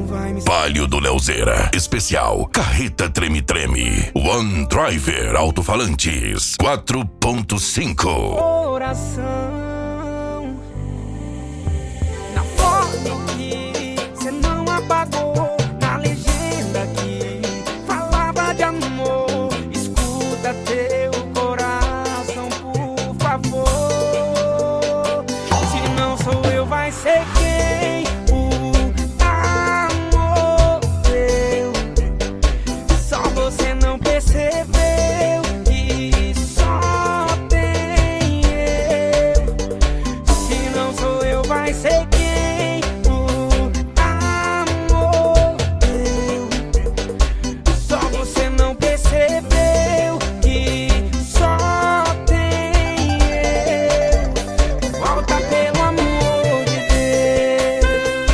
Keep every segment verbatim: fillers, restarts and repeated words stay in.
Palio do Leozeira. Especial Carreta Treme Treme. One Driver Alto-Falantes quatro ponto cinco. Coração, na foto que cê não apagou, na legenda que falava de amor. Escuta teu coração, por favor. Se não sou eu, vai ser quem? O amor teu. Só você não percebeu que só tem eu. Se não sou eu, vai ser quem? O amor teu. Só você não percebeu que só tem eu. Volta, pelo amor de Deus.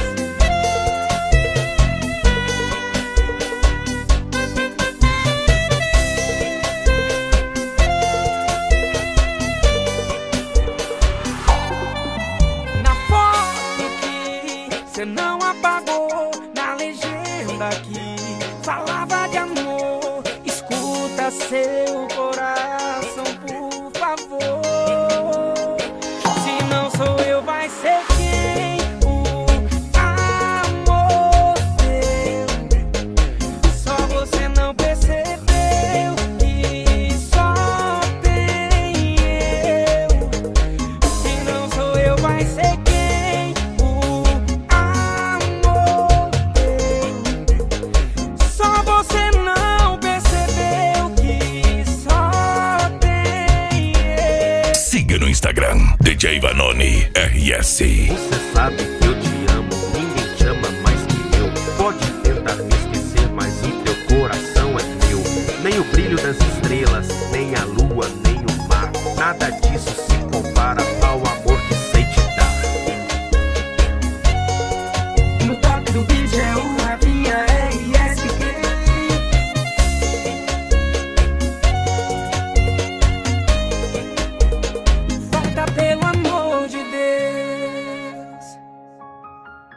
Na foto que cê não apagou, na legenda que falava de amor. Escuta seu coração, por favor. Se não sou eu, vai ser quem? O amor teu. Só você não percebeu que só tem eu. Se não sou eu, vai ser quem? O amor teu. Só você não percebeu que só tem eu. Siga no Instagram D J Vanoni R S. Você sabe que eu te amo, ninguém te ama mais que eu. Pode tentar me esquecer, mas o teu coração é meu. Nem o brilho das estrelas, nem a lua, nem o mar, nada disso se compara ao amor